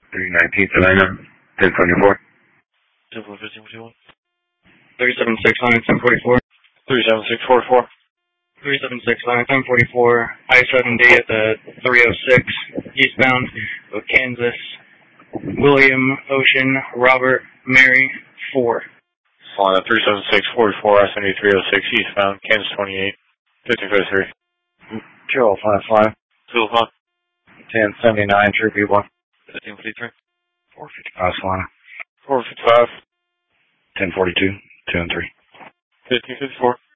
319th Atlanta, 1074. 1541. 376 line 1044. 37644. 376 line 1044. I-70 at the 306 eastbound of Kansas. William, Ocean, Robert, Mary, 4. Solana 37644, I-70 306 eastbound, Kansas 28, 1553. 2055. 205. 1079, True B1. 1553. 455 Solana. 455. 1042, 2 and 3. 1554.